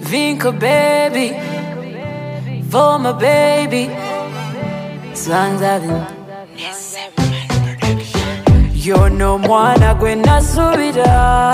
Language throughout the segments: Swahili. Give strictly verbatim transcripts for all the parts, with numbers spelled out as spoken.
Vinka baby, for my baby. Songs of the You're no mwana gwena subira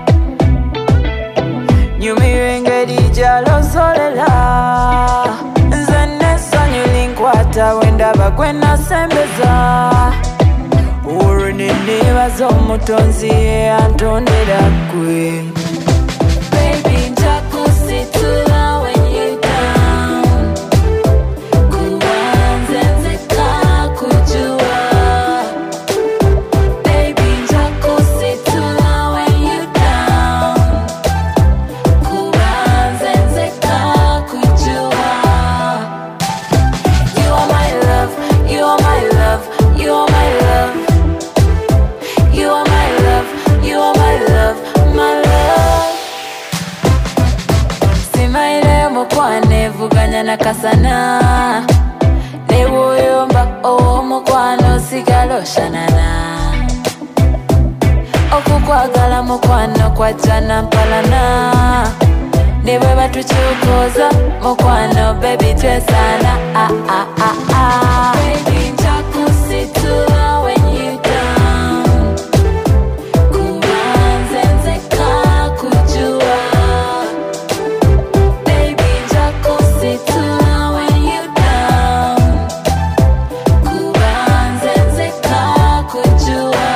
Nyumirenge dijalo solela Nzene sanyu linkwata wenda bagwena sembeza Urinini wazo mutonzi antondera kwe Baby ntakusitula when you down Kuwanze nzeka kujua Baby ntakusitula when you down Kuwanze nzeka kujua You are my love, you are my love, you are my love You are my love, you are my love, my love Simaile mukwane vuganya nakasana Newo yomba owo mukwano sigalo shanana Okukwagala mukwano kwa jana mpalana Newe batuchukoza mukwano baby twesana ah ah ah ah Baby ntakusitula when you down Kuwanze nzeka kujua Baby ntakusitula when you down Kuwanze nzeka kujua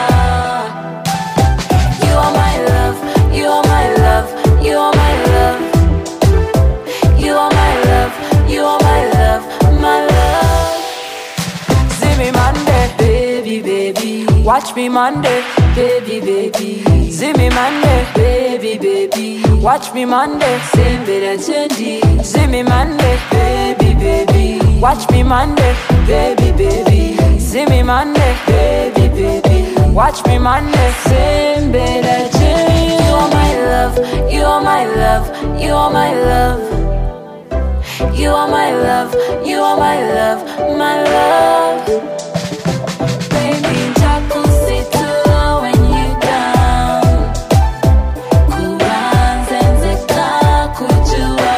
You are my love, you are my love, you are my love You are my love, you are my love, my love See me Monday, baby, baby Watch me Monday, baby, baby See me Monday, baby, baby Watch me Monday, same better change See me Monday, baby, baby Watch me Monday, baby, baby See me Monday, baby, baby Watch me Monday, same better change You are my love, you are my love, you are my love You are my love, you are my love, my love Baby, ntakusitula when you down Kuwanze nzeka kujua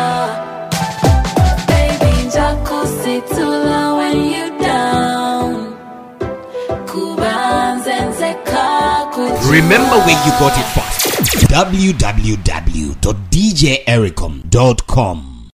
Baby, ntakusitula when you down Kuwanze nzeka kujua Remember where you got it first. w w w dot d j ericom dot com